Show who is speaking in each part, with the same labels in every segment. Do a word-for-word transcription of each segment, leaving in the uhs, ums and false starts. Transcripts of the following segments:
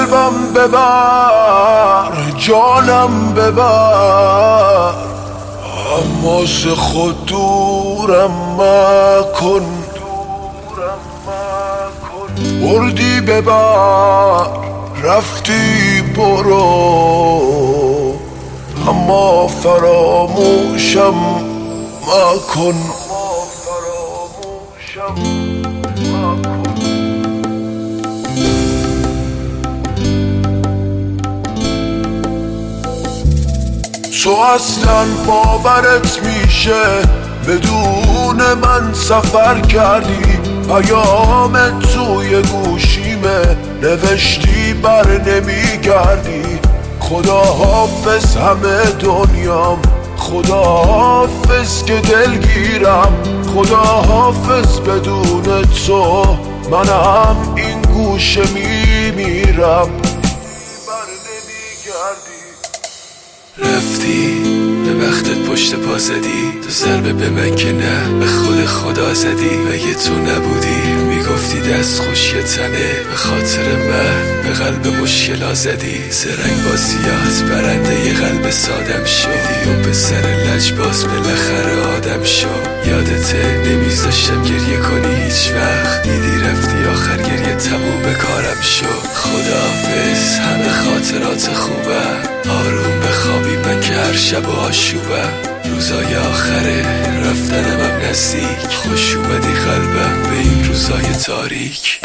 Speaker 1: قلبم ببر، جانم ببر، اما ز خود دورم مکن. بردی ببر، رفتی برو، اما فراموشم مکن. تو اصلا باورت میشه بدون من سفر کردی، پیام توی گوشیمه نوشتی بر نمیگردی. خدا حافظ همه دنیام، خدا حافظ که دلگیرم، خدا حافظ بدون تو منم این گوشه میمیرم. بر نمیگردی،
Speaker 2: رفتی به وقتت پشت پا زدی، تو ضربه به من که نه به خود خدا زدی. اگه تو نبودی میگفتی دست خوش یه تنه، به خاطر من به قلب مشکلا زدی. زرنگ بازیات برنده یه قلب سادم شدی و به سر لجباس بالاخره آدم شو. یادته نمیذاشتم گریه کنی هیچ وقت، دیدی رفتی آخر گریه تموم به کارم شو. خداحافظ همه خاطرات خوبم، آروم بخوابی من که هر شب و آشوبم. روزای آخره رفتنم هم نزدیک، خوش اومدی قلبم به این روزای تاریک.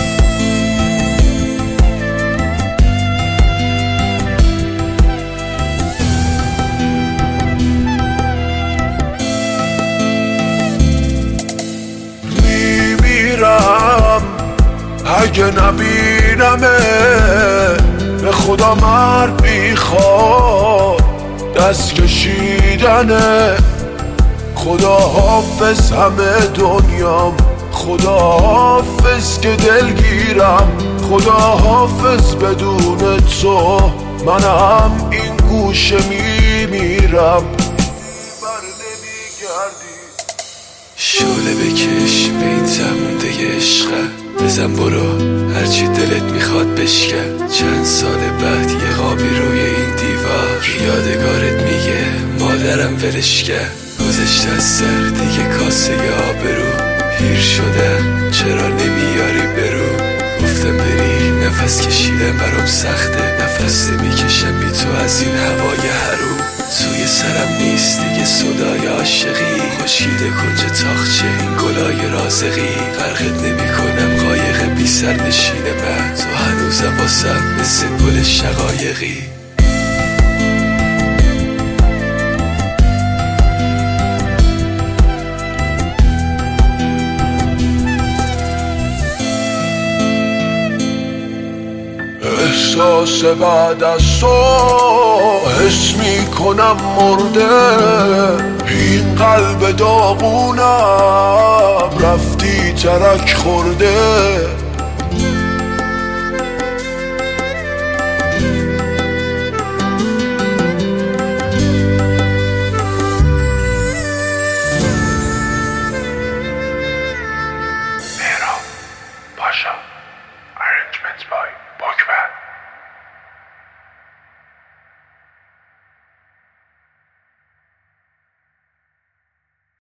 Speaker 1: میمیرم اگه نبینمه، به خدا مرد میخواد دست کشیدنه. خدا حافظ همه دنیام، خدا حافظ که دلگیرم، خدا حافظ بدون تو منم این گوشه میمیرم. بر نمیگردی،
Speaker 2: شعله بکش به این زمونده عشقم، بزن برو هرچی دلت میخواد بشکن. چند سال بعد یه قابی روی این دیوار، یادگارت میگه مادرم ولش کرد. گذشته از سر دیگه کاسه آبرو، پیر شدم چرا نمیاری برو. گفتم بری نفس کشیدم برام سخته، نفس نمیکشم بی تو از این هوای حروم. توی سرم نیست دیگه صدای عاشقی، خشکیده کنج تاخچه این گلای رازقی. غرقت نمی کنم قایق بی سر نشین من، تو هنوزم واسم مثل گل شقایقی.
Speaker 1: احساس بعد از تو حس می کنم مرده، این قلب داغونم رفتی ترک خورده.